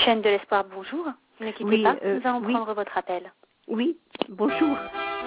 Chaîne de l'espoir, bonjour. Ne quittez Oui, pas, nous allons oui. prendre votre appel. Oui, bonjour.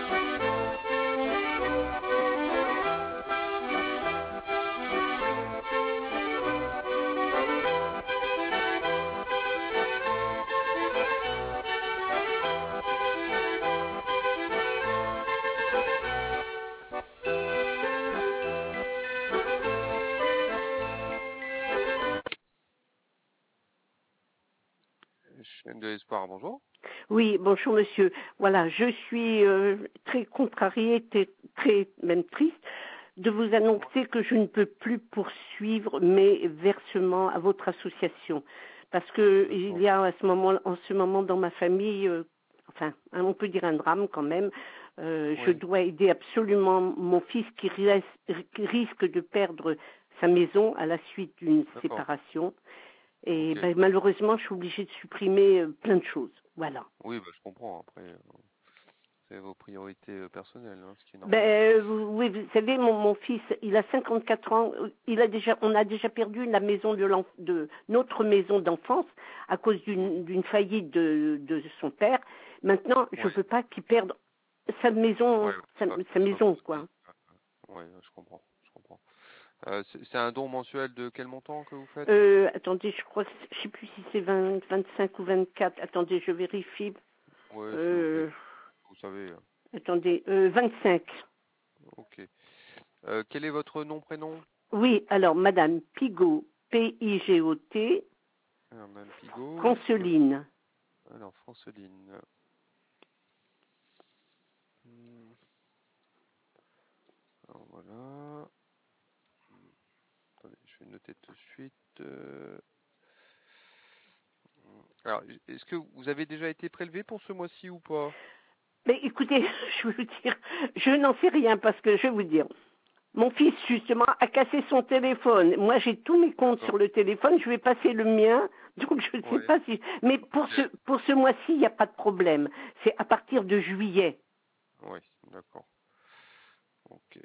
Chaîne de l'espoir, bonjour. Oui, bonjour monsieur. Voilà, je suis très contrariée, très même triste de vous annoncer que je ne peux plus poursuivre mes versements à votre association. Parce que il y a en ce moment dans ma famille, enfin, on peut dire un drame quand même. Je dois aider absolument mon fils qui risque de perdre sa maison à la suite d'une séparation. Et Ok. malheureusement, je suis obligée de supprimer plein de choses. Voilà. Oui, je comprends. Après, c'est vos priorités personnelles, ce qui est normal. Oui, vous savez, mon fils, il a 54 ans. On a déjà perdu la maison de notre maison d'enfance à cause d'une faillite de son père. Maintenant, je ne peux pas qu'il perde sa maison, sa maison, quoi. Oui, je comprends. C'est un don mensuel de quel montant que vous faites? Attendez, je crois que je sais plus si c'est 25 ou 24. Attendez, je vérifie. Oui, s'il vous plaît. Vous savez. Attendez, 25. Ok. Quel est votre nom, prénom? Oui, alors, Madame Pigot, Pigot. Madame Pigot. Franceline. Alors, Franceline. Alors, voilà. Attendez, je vais noter tout de suite. Alors, est-ce que vous avez déjà été prélevé pour ce mois-ci ou pas? Mais écoutez, je veux vous dire, je n'en sais rien parce que je vais vous dire, mon fils justement a cassé son téléphone. Moi, j'ai tous mes comptes sur le téléphone, je vais passer le mien, donc je ne sais pas si. Mais pour ce mois-ci, il n'y a pas de problème. C'est à partir de juillet. Oui, d'accord. Ok.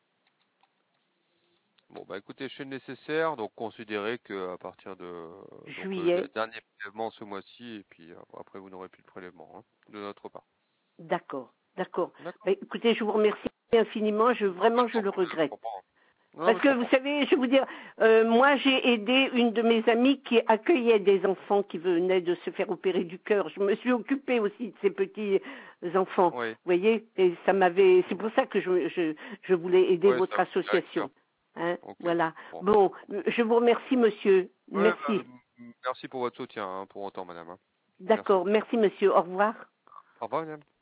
Bon, écoutez, je fais le nécessaire, donc considérez qu'à partir de Juillet. le dernier prélèvement ce mois-ci, et puis après vous n'aurez plus de prélèvement de notre part. D'accord. Écoutez, je vous remercie infiniment, vraiment je le regrette. Parce que vous savez, je vais vous dire, moi j'ai aidé une de mes amies qui accueillait des enfants qui venaient de se faire opérer du cœur. Je me suis occupée aussi de ces petits enfants. Oui. Vous voyez, et c'est pour ça que je voulais aider votre association. Hein, okay. Voilà. Bon, je vous remercie, monsieur. Merci. Merci pour votre soutien, pour autant, madame. D'accord, merci, monsieur. Au revoir. Au revoir, madame.